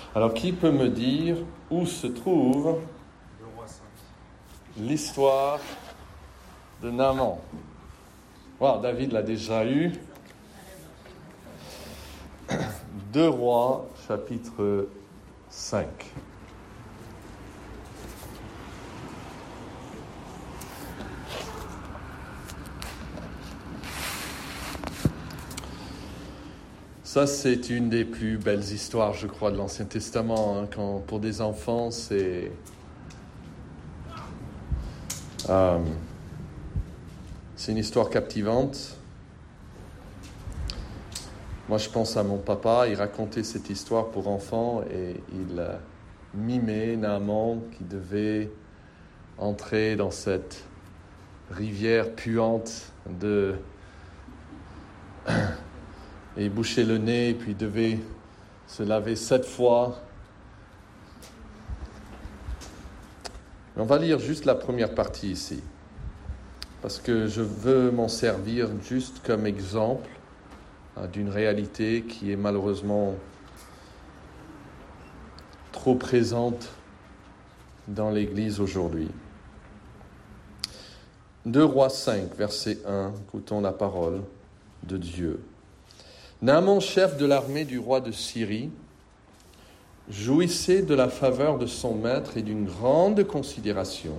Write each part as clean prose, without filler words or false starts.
Alors, qui peut me dire où se trouve l'histoire de Naaman? Wow, David l'a déjà eu. 2 Rois, chapitre 5. Ça, c'est une des plus belles histoires, je crois, de l'Ancien Testament. Quand, pour des enfants, c'est une histoire captivante. Moi, je pense à mon papa. Il racontait cette histoire pour enfants et il mimait Naaman qui devait entrer dans cette rivière puante et boucher le nez, puis devait se laver 7 fois. On va lire juste la première partie ici, parce que je veux m'en servir juste comme exemple d'une réalité qui est malheureusement trop présente dans l'Église aujourd'hui. 2 Rois 5, verset 1, écoutons la parole de Dieu. Naaman, chef de l'armée du roi de Syrie, jouissait de la faveur de son maître et d'une grande considération,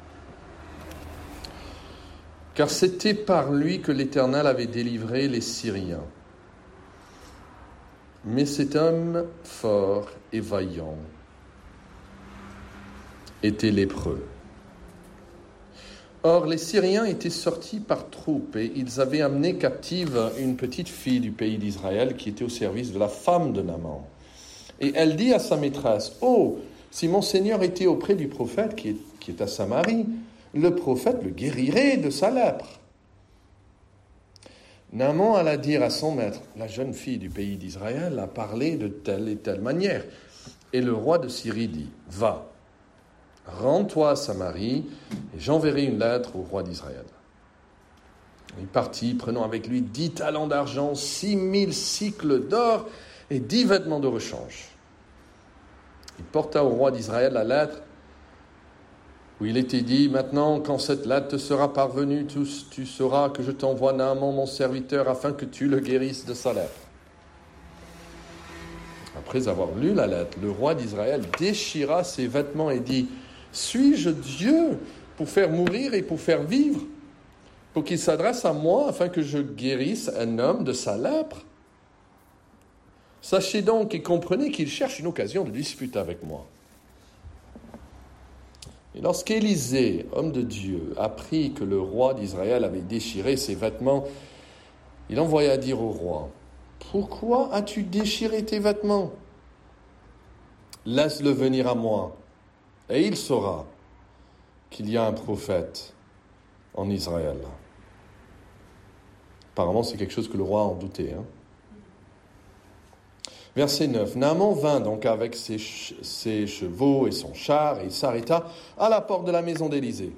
car c'était par lui que l'Éternel avait délivré les Syriens. Mais cet homme fort et vaillant était lépreux. Or, les Syriens étaient sortis par troupes et ils avaient amené captive une petite fille du pays d'Israël qui était au service de la femme de Naaman. Et elle dit à sa maîtresse, « Oh, si mon Seigneur était auprès du prophète qui est à Samarie, le prophète le guérirait de sa lèpre. » Naaman alla dire à son maître, « La jeune fille du pays d'Israël a parlé de telle et telle manière. » Et le roi de Syrie dit, « Va. Rends-toi à Samarie, et j'enverrai une lettre au roi d'Israël. » Il partit, prenant avec lui 10 talents d'argent, 6000 cycles d'or et 10 vêtements de rechange. Il porta au roi d'Israël la lettre où il était dit, « Maintenant, quand cette lettre te sera parvenue, tu sauras que je t'envoie Naaman, mon serviteur, afin que tu le guérisses de sa lèpre. » Après avoir lu la lettre, le roi d'Israël déchira ses vêtements et dit, « Suis-je Dieu pour faire mourir et pour faire vivre, pour qu'il s'adresse à moi afin que je guérisse un homme de sa lèpre? Sachez donc et comprenez qu'il cherche une occasion de disputer avec moi. » Et lorsqu'Élisée, homme de Dieu, apprit que le roi d'Israël avait déchiré ses vêtements, il envoya dire au roi, « Pourquoi as-tu déchiré tes vêtements? Laisse-le venir à moi, et il saura qu'il y a un prophète en Israël. » Apparemment, c'est quelque chose que le roi en doutait. Verset 9. Naaman vint donc avec ses chevaux et son char, et il s'arrêta à la porte de la maison d'Élisée.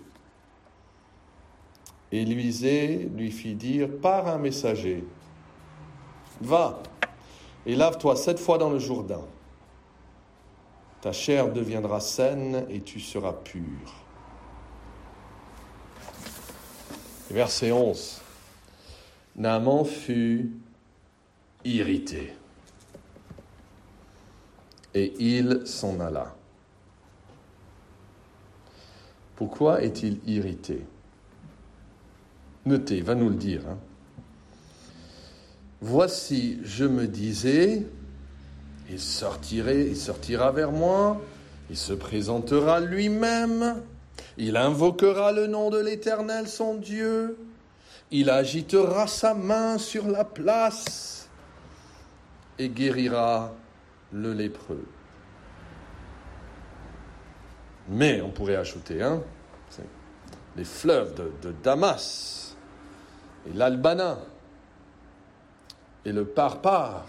Et Élisée lui fit dire par un messager, « Va et lave-toi 7 fois dans le Jourdain. Ta chair deviendra saine et tu seras pur. » Verset 11. Naaman fut irrité. Et il s'en alla. Pourquoi est-il irrité? Notez, va nous le dire. Voici, je me disais, il sortira vers moi, il se présentera lui-même, il invoquera le nom de l'Éternel, son Dieu, il agitera sa main sur la place et guérira le lépreux. Mais on pourrait ajouter, les fleuves de Damas et l'Albana et le Parpar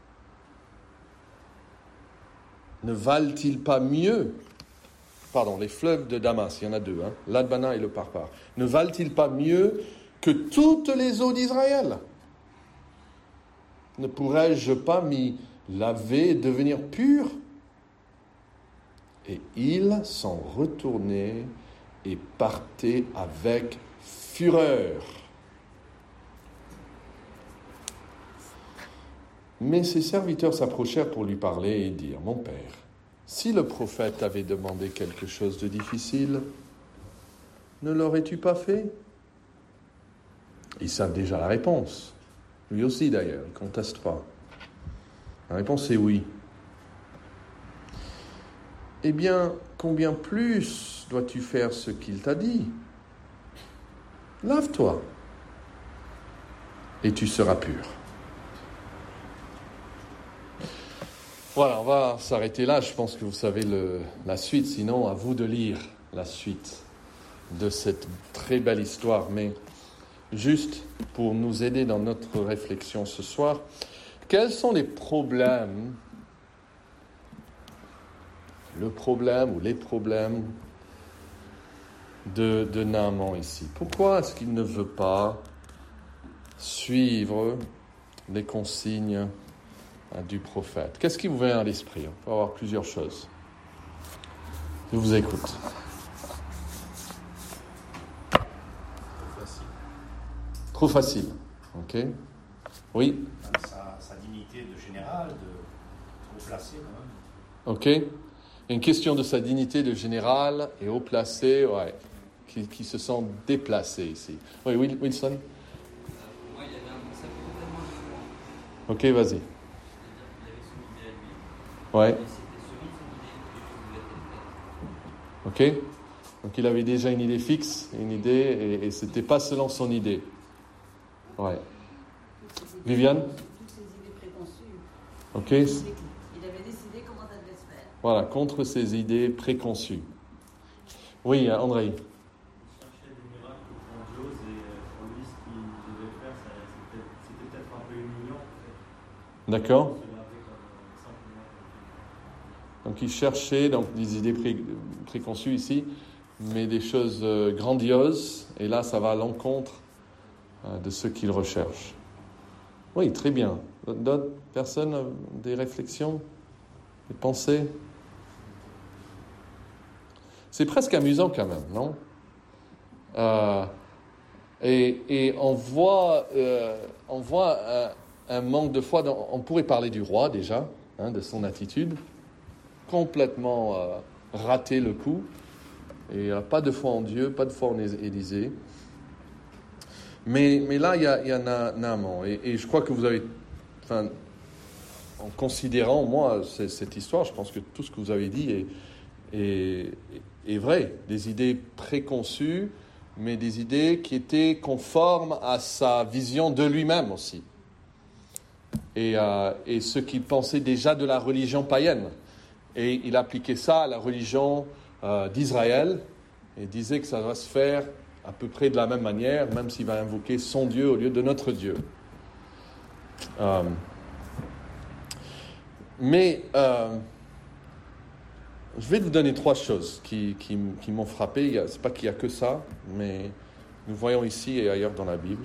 ne valent-ils pas mieux, les fleuves de Damas, il y en a 2, l'Albana et le Parpar, ne valent-ils pas mieux que toutes les eaux d'Israël? Ne pourrais-je pas m'y laver et devenir pur Et ils sont retournés et partaient avec fureur. Mais ses serviteurs s'approchèrent pour lui parler et dirent, « Mon père, si le prophète avait demandé quelque chose de difficile, ne l'aurais-tu pas fait ?» Ils savent déjà la réponse. Lui aussi d'ailleurs, il ne conteste pas. La réponse est oui. Eh bien, combien plus dois-tu faire ce qu'il t'a dit ? Lave-toi et tu seras pur. Voilà, on va s'arrêter là. Je pense que vous savez la suite. Sinon, à vous de lire la suite de cette très belle histoire. Mais juste pour nous aider dans notre réflexion ce soir, quels sont les problèmes, le problème ou les problèmes de Naaman ici? Pourquoi est-ce qu'il ne veut pas suivre les consignes du prophète? Qu'est-ce qui vous vient à l'esprit? On peut avoir plusieurs choses. Je vous écoute. Trop facile. Ok. Oui. Sa dignité de général, de haut placé quand même. Ok. Une question de sa dignité de général et haut placé, ouais, qui se sent déplacé ici. Oui, Wilson. Moi, il y avait un concept complètement différent. Ok, vas-y. C'est-à-dire qu'il avait son idée à lui. Ouais. Et c'était celui de son idée que Dieu voulait être faite. Ok. Donc il avait déjà une idée fixe, une idée, et c'était pas selon son idée. Ouais. Viviane? Toutes ses idées préconçues. Ok. Il avait décidé comment ça devait se faire. Voilà, contre ses idées préconçues. Oui, André. Il cherchait des miracles grandioses et pour lui, ce qu'il devait faire, c'était peut-être un peu humiliant. En fait. D'accord. Se laver simplement. Donc il cherchait des idées préconçues ici, mais des choses grandioses, et là ça va à l'encontre de ce qu'il recherche. Oui, très bien. D'autres personnes, des réflexions, des pensées? C'est presque amusant quand même, non? Et on voit un manque de foi. On pourrait parler du roi déjà, de son attitude, complètement raté le coup, et pas de foi en Dieu, pas de foi en Élysée. Mais là, il y a Naaman, et je crois que vous avez, en considérant, moi, cette histoire, je pense que tout ce que vous avez dit est vrai. Des idées préconçues, mais des idées qui étaient conformes à sa vision de lui-même aussi. Et ce qu'il pensait déjà de la religion païenne. Et il appliquait ça à la religion d'Israël, et disait que ça va se faire à peu près de la même manière, même s'il va invoquer son Dieu au lieu de notre Dieu. Mais je vais vous donner 3 choses qui m'ont frappé. Ce n'est pas qu'il n'y a que ça, mais nous voyons ici et ailleurs dans la Bible.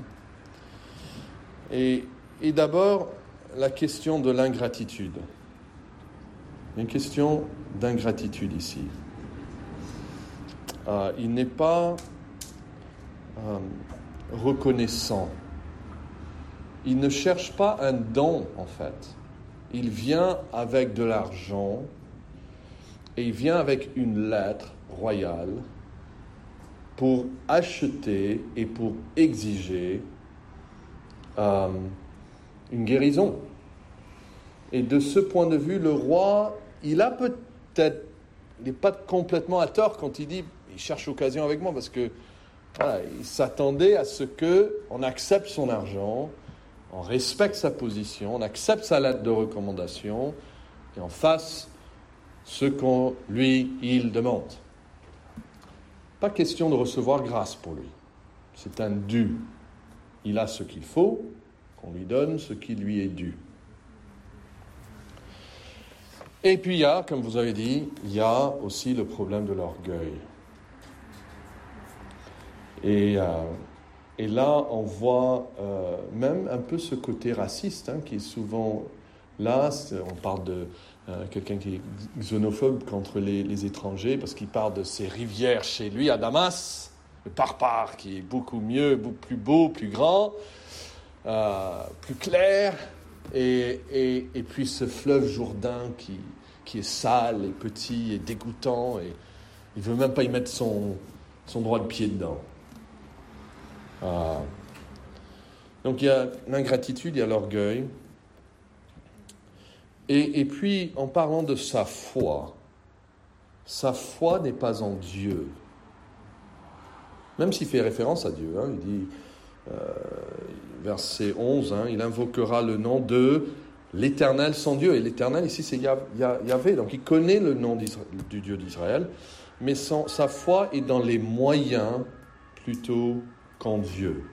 Et d'abord, la question de l'ingratitude. Une question d'ingratitude ici. Il n'est pas reconnaissant. Il ne cherche pas un don, en fait. Il vient avec de l'argent et il vient avec une lettre royale pour acheter et pour exiger une guérison. Et de ce point de vue, le roi, il n'est pas complètement à tort quand il dit, il cherche occasion avec moi, parce que voilà, il s'attendait à ce qu'on accepte son argent, on respecte sa position, on accepte sa lettre de recommandation, et on fasse ce il demande. Pas question de recevoir grâce pour lui. C'est un dû. Il a ce qu'il faut, qu'on lui donne ce qui lui est dû. Et puis il y a, comme vous avez dit, il y a aussi le problème de l'orgueil. Et là, on voit même un peu ce côté raciste qui est souvent Là, on parle de quelqu'un qui est xénophobe contre les étrangers parce qu'il parle de ces rivières chez lui à Damas, le Parpar qui est beaucoup mieux, beaucoup plus beau, plus grand, plus clair, et puis ce fleuve Jourdain qui est sale et petit et dégoûtant, et il ne veut même pas y mettre son droit de pied dedans. Donc il y a l'ingratitude, il y a l'orgueil. Et puis, en parlant de sa foi n'est pas en Dieu. Même s'il fait référence à Dieu, il dit, verset 11, il invoquera le nom de l'Éternel son Dieu. Et l'Éternel, ici, c'est Yahvé. Donc, il connaît le nom du Dieu d'Israël, mais sa foi est dans les moyens plutôt qu'en Dieu.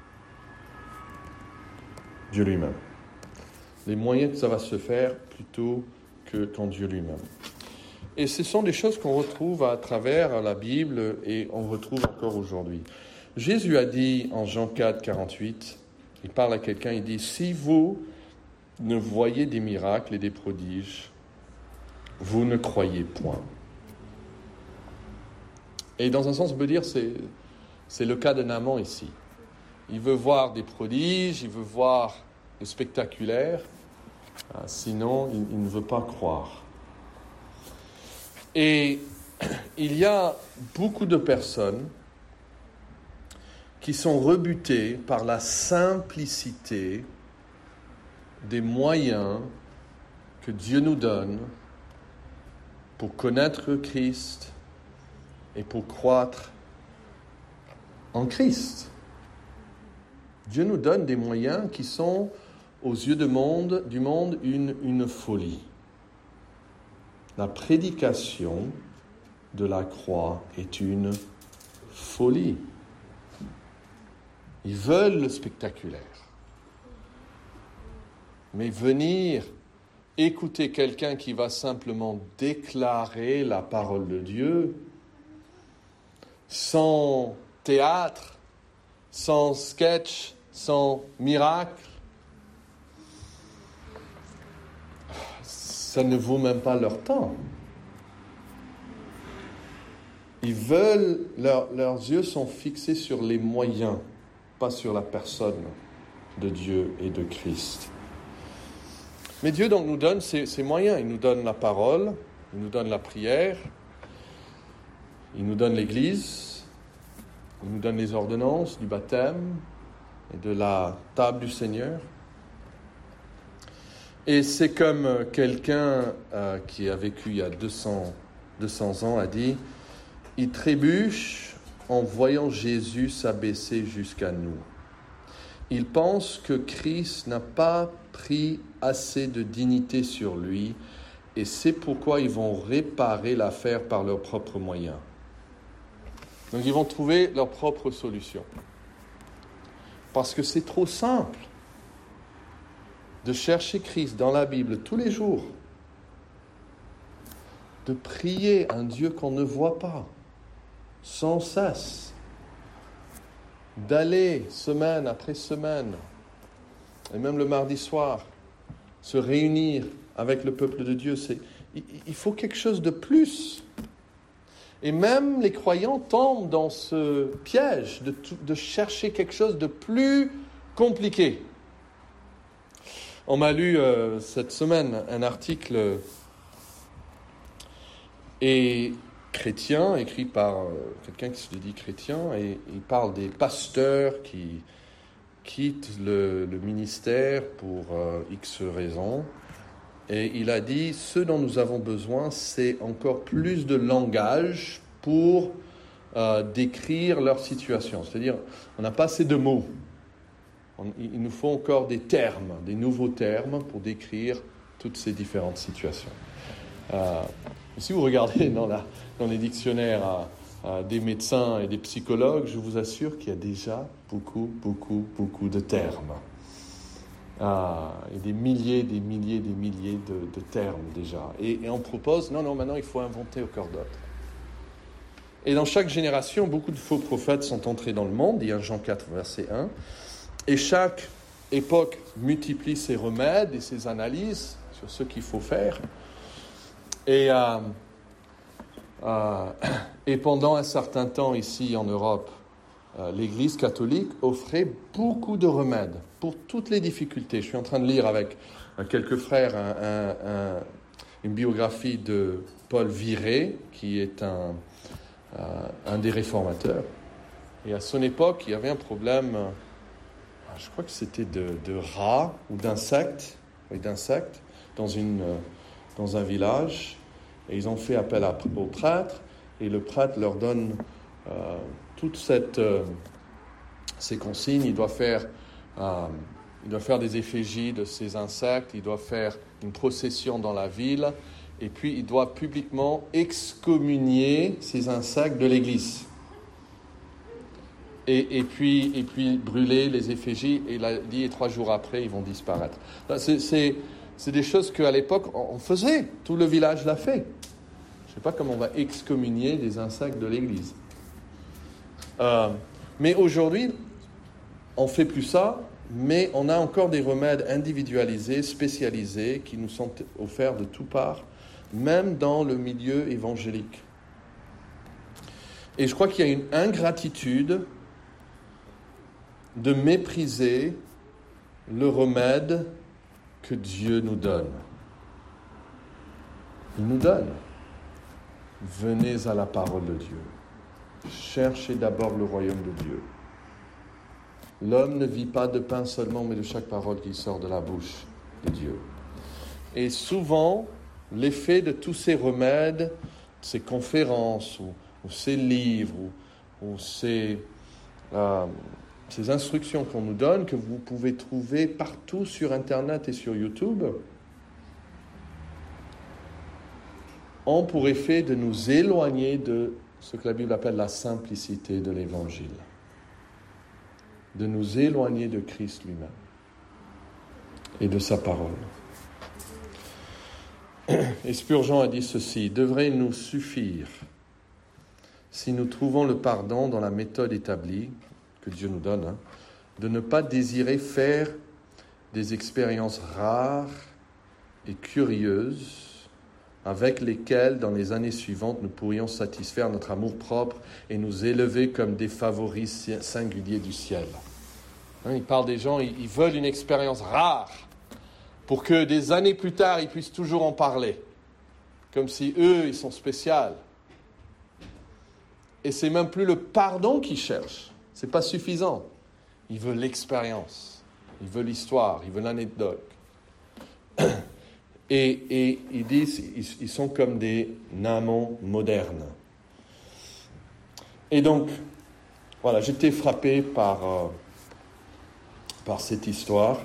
Dieu lui-même. Les moyens que ça va se faire plutôt qu'en Dieu lui-même. Et ce sont des choses qu'on retrouve à travers la Bible et on retrouve encore aujourd'hui. Jésus a dit en Jean 4, 48, il parle à quelqu'un, il dit « Si vous ne voyez des miracles et des prodiges, vous ne croyez point. » Et dans un sens, on peut dire c'est le cas de Naaman ici. Il veut voir des prodiges, il veut voir le spectaculaire, sinon il ne veut pas croire. Et il y a beaucoup de personnes qui sont rebutées par la simplicité des moyens que Dieu nous donne pour connaître Christ et pour croître en Christ. Dieu nous donne des moyens qui sont, aux yeux du monde, une folie. La prédication de la croix est une folie. Ils veulent le spectaculaire. Mais venir écouter quelqu'un qui va simplement déclarer la parole de Dieu, sans théâtre, sans sketch, sans miracle, ça ne vaut même pas leur temps. Ils veulent, leurs yeux sont fixés sur les moyens, pas sur la personne de Dieu et de Christ. Mais Dieu donc nous donne ces moyens. Il nous donne la parole, il nous donne la prière, il nous donne l'Église, il nous donne les ordonnances du baptême et de la table du Seigneur. Et c'est comme quelqu'un qui a vécu il y a 200 ans a dit, « Il trébuche en voyant Jésus s'abaisser jusqu'à nous. Il pense que Christ n'a pas pris assez de dignité sur lui et c'est pourquoi ils vont réparer l'affaire par leurs propres moyens. » Donc ils vont trouver leur propre solution. Parce que c'est trop simple de chercher Christ dans la Bible tous les jours, de prier un Dieu qu'on ne voit pas, sans cesse, d'aller semaine après semaine, et même le mardi soir, se réunir avec le peuple de Dieu. Il faut quelque chose de plus. Et même les croyants tombent dans ce piège de chercher quelque chose de plus compliqué. On m'a lu cette semaine un article chrétien, écrit par quelqu'un qui se dit chrétien, et il parle des pasteurs qui quittent le ministère pour X raisons. Et il a dit, ce dont nous avons besoin, c'est encore plus de langage pour décrire leur situation. C'est-à-dire, on n'a pas assez de mots. Il nous faut encore des termes, des nouveaux termes pour décrire toutes ces différentes situations. Si vous regardez dans les dictionnaires des médecins et des psychologues, je vous assure qu'il y a déjà beaucoup de termes. Et des milliers de termes déjà. Et on propose, non, maintenant il faut inventer encore d'autres. Et dans chaque génération, beaucoup de faux prophètes sont entrés dans le monde, il y a Jean 4, verset 1, et chaque époque multiplie ses remèdes et ses analyses ce qu'il faut faire. Et pendant un certain temps ici en Europe, l'Église catholique offrait beaucoup de remèdes pour toutes les difficultés. Je suis en train de lire avec quelques frères une biographie de Paul Viret, qui est un des réformateurs. Et à son époque, il y avait un problème, je crois que c'était de rats ou d'insectes, dans un village. Et ils ont fait appel au prêtre, et le prêtre leur donne toutes ces consignes. Il doit faire des effigies de ces insectes, il doit faire une procession dans la ville, et puis il doit publiquement excommunier ces insectes de l'église. Et puis brûler les effigies, et il a dit, et 3 jours après, ils vont disparaître. C'est des choses qu'à l'époque, on faisait. Tout le village l'a fait. Je ne sais pas comment on va excommunier des insectes de l'église. Mais aujourd'hui, on ne fait plus ça, mais on a encore des remèdes individualisés, spécialisés, qui nous sont offerts de toutes parts, même dans le milieu évangélique. Et je crois qu'il y a une ingratitude de mépriser le remède que Dieu nous donne. Il nous donne. Venez à la parole de Dieu. Cherchez d'abord le royaume de Dieu. L'homme ne vit pas de pain seulement, mais de chaque parole qui sort de la bouche de Dieu. Et souvent, l'effet de tous ces remèdes, ces conférences, ou ces livres, ou ces instructions qu'on nous donne, que vous pouvez trouver partout sur Internet et sur YouTube, ont pour effet de nous éloigner de ce que la Bible appelle la simplicité de l'Évangile, de nous éloigner de Christ lui-même et de sa parole. Et Spurgeon a dit ceci: « Devrait nous suffire, si nous trouvons le pardon dans la méthode établie, que Dieu nous donne, de ne pas désirer faire des expériences rares et curieuses avec lesquelles, dans les années suivantes, nous pourrions satisfaire notre amour-propre et nous élever comme des favoris singuliers du ciel. » Il parle des gens, ils veulent une expérience rare pour que des années plus tard, ils puissent toujours en parler, comme si eux, ils sont spéciaux. Et c'est même plus le pardon qu'ils cherchent. C'est pas suffisant. Ils veulent l'expérience, ils veulent l'histoire, ils veulent l'anecdote. Et ils disent, ils sont comme des Naamans modernes. Et donc, voilà, j'étais frappé par cette histoire.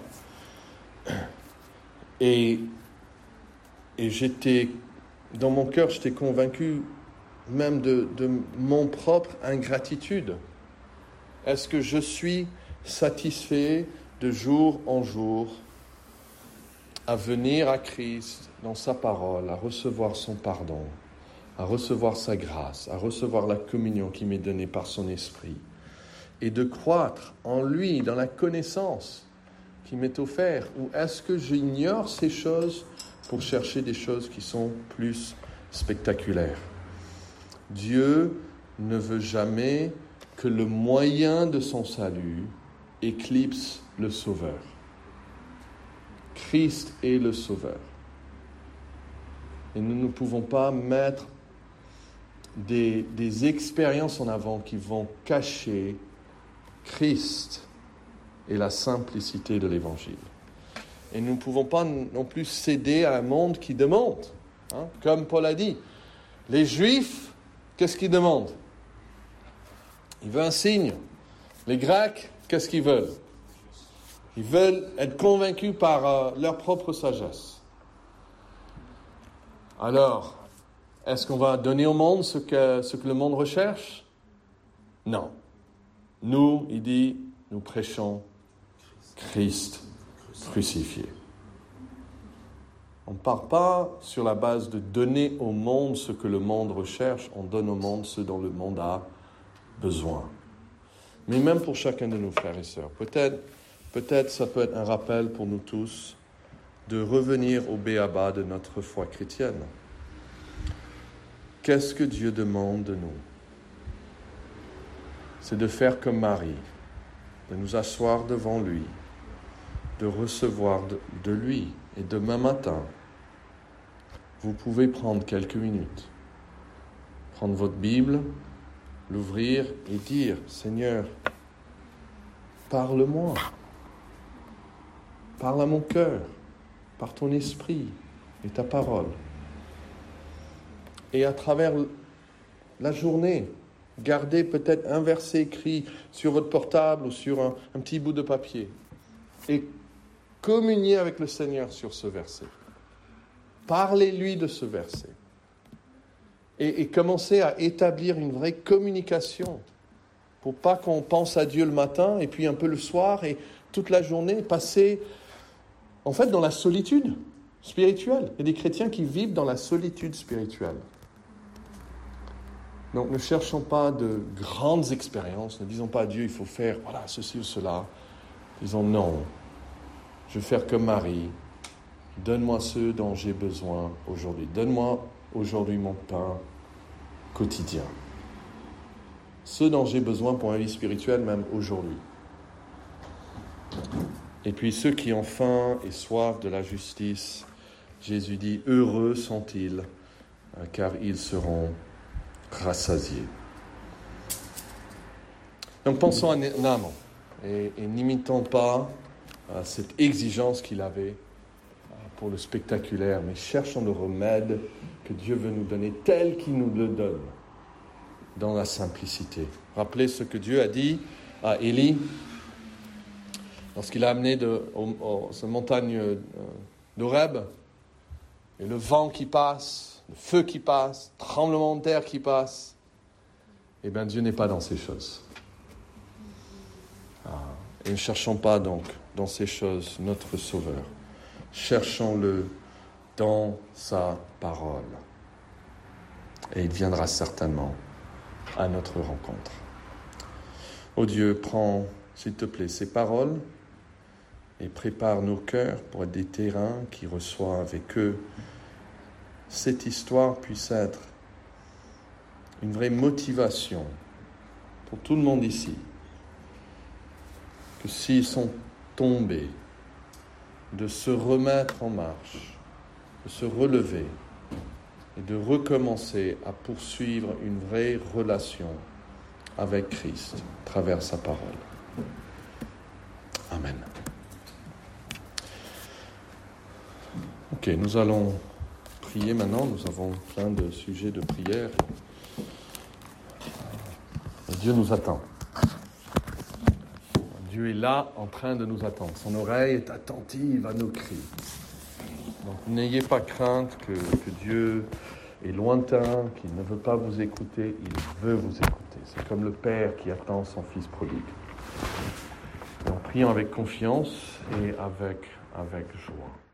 Et j'étais, dans mon cœur, j'étais convaincu même de mon propre ingratitude. Est-ce que je suis satisfait de jour en jour à venir à Christ dans sa parole, à recevoir son pardon, à recevoir sa grâce, à recevoir la communion qui m'est donnée par son esprit, et de croître en lui, dans la connaissance qui m'est offerte? Ou est-ce que j'ignore ces choses pour chercher des choses qui sont plus spectaculaires? Dieu ne veut jamais que le moyen de son salut éclipse le Sauveur. Christ est le Sauveur. Et nous ne pouvons pas mettre des expériences en avant qui vont cacher Christ et la simplicité de l'Évangile. Et nous ne pouvons pas non plus céder à un monde qui demande. Comme Paul a dit, les Juifs, qu'est-ce qu'ils demandent? Ils veulent un signe. Les Grecs, qu'est-ce qu'ils veulent? Ils veulent être convaincus par leur propre sagesse. Alors, est-ce qu'on va donner au monde ce que le monde recherche? Non. Nous, il dit, nous prêchons Christ crucifié. On ne part pas sur la base de donner au monde ce que le monde recherche, on donne au monde ce dont le monde a besoin. Mais même pour chacun de nos frères et sœurs, peut-être ça peut être un rappel pour nous tous de revenir au b.a.-ba de notre foi chrétienne. Qu'est-ce que Dieu demande de nous? C'est de faire comme Marie, de nous asseoir devant lui, de recevoir de lui. Et demain matin, vous pouvez prendre quelques minutes, prendre votre Bible, l'ouvrir et dire, Seigneur, parle-moi, parle à mon cœur, par ton esprit et ta parole. Et à travers la journée, gardez peut-être un verset écrit sur votre portable ou sur un petit bout de papier et communiez avec le Seigneur sur ce verset. Parlez-lui de ce verset. Et commencez à établir une vraie communication pour pas qu'on pense à Dieu le matin et puis un peu le soir et toute la journée passer en fait dans la solitude spirituelle. Il y a des chrétiens qui vivent dans la solitude spirituelle. Donc ne cherchons pas de grandes expériences, ne disons pas à Dieu il faut faire voilà ceci ou cela. Disons non, je vais faire comme Marie. Donne-moi ce dont j'ai besoin aujourd'hui. Donne-moi aujourd'hui mon pain quotidien. Ce dont j'ai besoin pour ma vie spirituelle, même aujourd'hui. Et puis ceux qui ont faim et soif de la justice, Jésus dit, heureux sont-ils, car ils seront rassasiés. Donc pensons à Naaman et n'imitons pas cette exigence qu'il avait pour le spectaculaire, mais cherchons le remède que Dieu veut nous donner tel qu'il nous le donne, dans la simplicité. Rappelez ce que Dieu a dit à Élie lorsqu'il a amené cette montagne d'Horeb, et le vent qui passe, le feu qui passe, le tremblement de terre qui passe. Eh bien, Dieu n'est pas dans ces choses. Et ne cherchons pas donc dans ces choses notre Sauveur. Cherchons-le dans sa parole. Et il viendra certainement à notre rencontre. Ô Dieu, prends, s'il te plaît, ces paroles et prépare nos cœurs pour être des terrains qui reçoivent et que cette histoire puisse être une vraie motivation pour tout le monde ici. Que s'ils sont tombés, de se remettre en marche, de se relever et de recommencer à poursuivre une vraie relation avec Christ à travers sa parole. Amen. Ok, nous allons prier maintenant. Nous avons plein de sujets de prière. Dieu nous attend. Dieu est là en train de nous attendre. Son oreille est attentive à nos cris. Donc n'ayez pas crainte que Dieu est lointain, qu'il ne veut pas vous écouter. Il veut vous écouter. C'est comme le Père qui attend son Fils prodigue. Donc prions avec confiance et avec joie.